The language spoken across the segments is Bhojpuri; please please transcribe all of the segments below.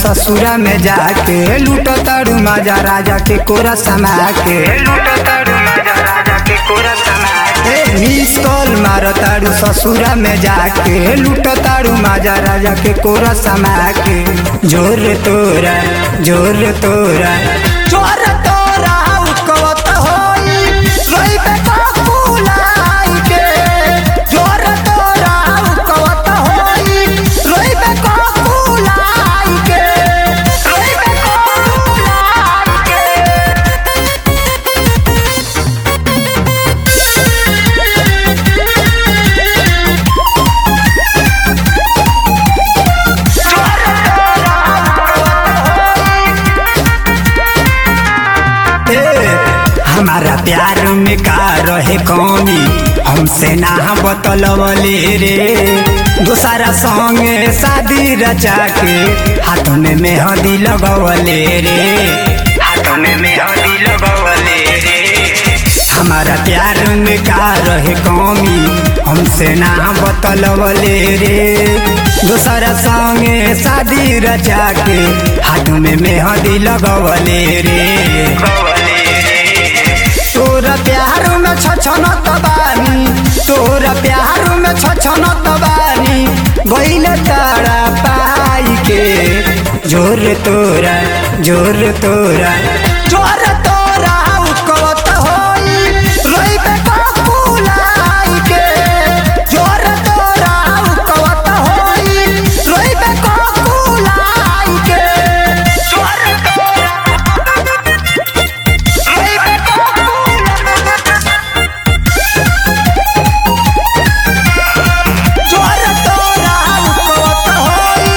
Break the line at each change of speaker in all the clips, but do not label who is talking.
ससुरा में जाके लूट तारू माजा राजा के कोरा समा के लूट तारू माजा राजा के कोरा समा के मिस कॉल मार तारू ससुरा में जाके लूट तारू माजा राजा के कोरा समा के जोर तोरा जोर तोरा जोर तोरा उकवत होई रोई पे फूलाई के जोर तोरा उकवत होई रोई पे फूलाई के रोई पे फूलाई के हमारा प्यार में का रहे कौनी हमसे ना बतलवले रे दूसरा संगे शादी रचा के हाथों में मेहंदी लगवले रे हाथों में मेहंदी लगवले रे हमारा प्यार में का रहे कौमी हमसे ना बतलवले रे दूसरा संगे शादी रचा के हाथों में मेहंदी लगवले रे तोरा प्यार में छछनत बानी तोरा प्यार में छछनत बानी गइल तारा पाई के जोर तोरा जोर तोरा जोर तोरा उकवत होई रोई पे फूलाई के जोर तोरा उकवत होई रोई पे फूलाई के जोर तोरा रोई पे जोर तोरा उकवत होई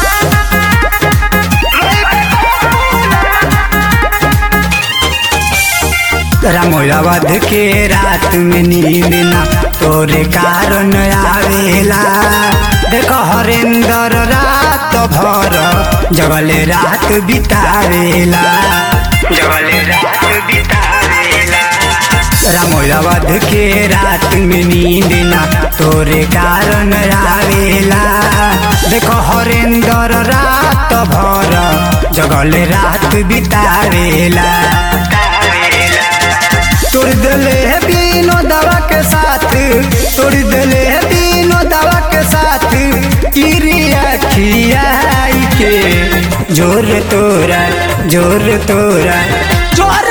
रामोलावध के रात में नींद ना तोरे कारण आवेला देखो हरेंद्र रात भर जगले रात बितावेला जगले रात बितावेला रामोलावध के रात में नींद ना तोरे कारण आवेला देखो हरेंद्र रात भर जगले रात बितावेला तोड़ दिले बीनो दवा के साथ तोड़ दिले बीनो दवा के साथ किरिया खियाई के जोर तोरा जोर तोरा जोर